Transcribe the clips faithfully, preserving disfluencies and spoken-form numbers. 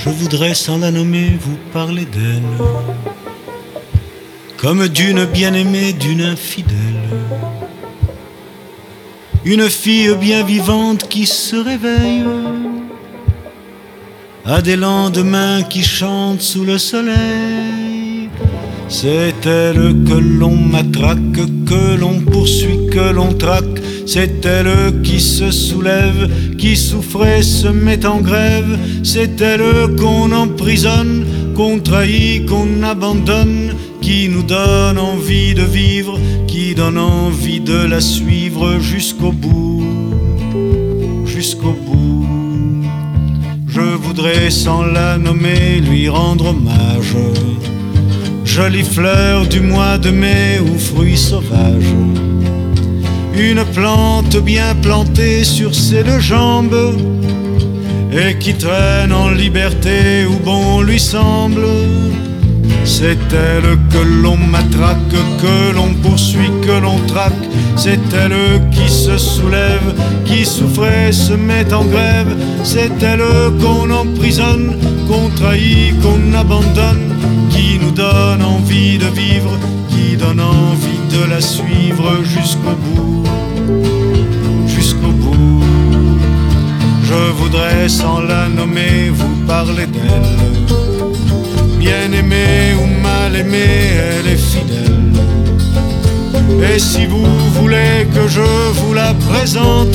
Je voudrais sans la nommer vous parler d'elle, comme d'une bien-aimée, d'une infidèle. Une fille bien vivante qui se réveille à des lendemains qui chantent sous le soleil. C'est elle que l'on matraque, que l'on poursuit, que l'on traque. C'est elle qui se soulève, qui souffrait, se met en grève. C'est elle qu'on emprisonne, qu'on trahit, qu'on abandonne, qui nous donne envie de vivre, qui donne envie de la suivre jusqu'au bout, jusqu'au bout. Je voudrais sans la nommer lui rendre hommage, jolie fleur du mois de mai ou fruit sauvage. Une plante bien plantée sur ses deux jambes et qui traîne en liberté où bon lui semble. C'est elle que l'on matraque, que l'on poursuit, que l'on traque. C'est elle qui se soulève, qui souffrait, se met en grève. C'est elle qu'on emprisonne, qu'on trahit, qu'on abandonne, qui nous donne envie de vivre, qui donne envie de la suivre jusqu'au bout, jusqu'au bout. Je voudrais sans la nommer vous parler d'elle. Bien aimée ou mal aimée, elle est fidèle. Et si vous voulez que je vous la présente,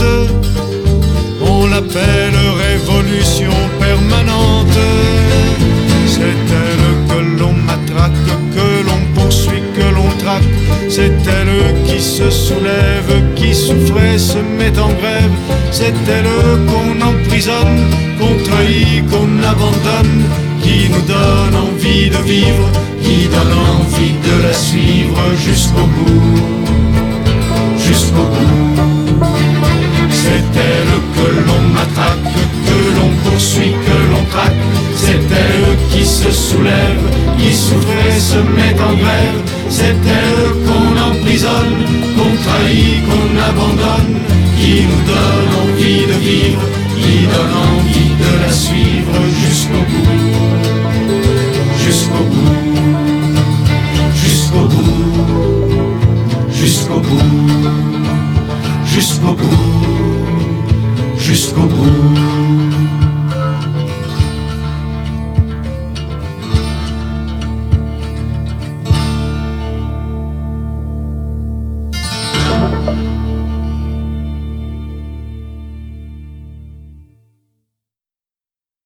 on l'appelle révolution permanente. C'est elle que l'on matraque, que l'on poursuit, que l'on traque. C'est elle qui se soulève, qui souffrait, se met en grève. C'est elle qu'on emprisonne, qu'on trahit, qu'on abandonne, qui nous donne envie de vivre, qui donne envie de la suivre jusqu'au bout, jusqu'au bout. C'est elle que l'on matraque, que l'on poursuit, que l'on traque. C'est elle qui se soulève, qui souffrait, se met en grève. C'est elle qu'on emprisonne, qu'on trahit, qu'on abandonne, qui nous donne envie de vivre, qui donne envie de la suivre jusqu'au bout, jusqu'au bout, jusqu'au bout, jusqu'au bout, jusqu'au bout, jusqu'au bout.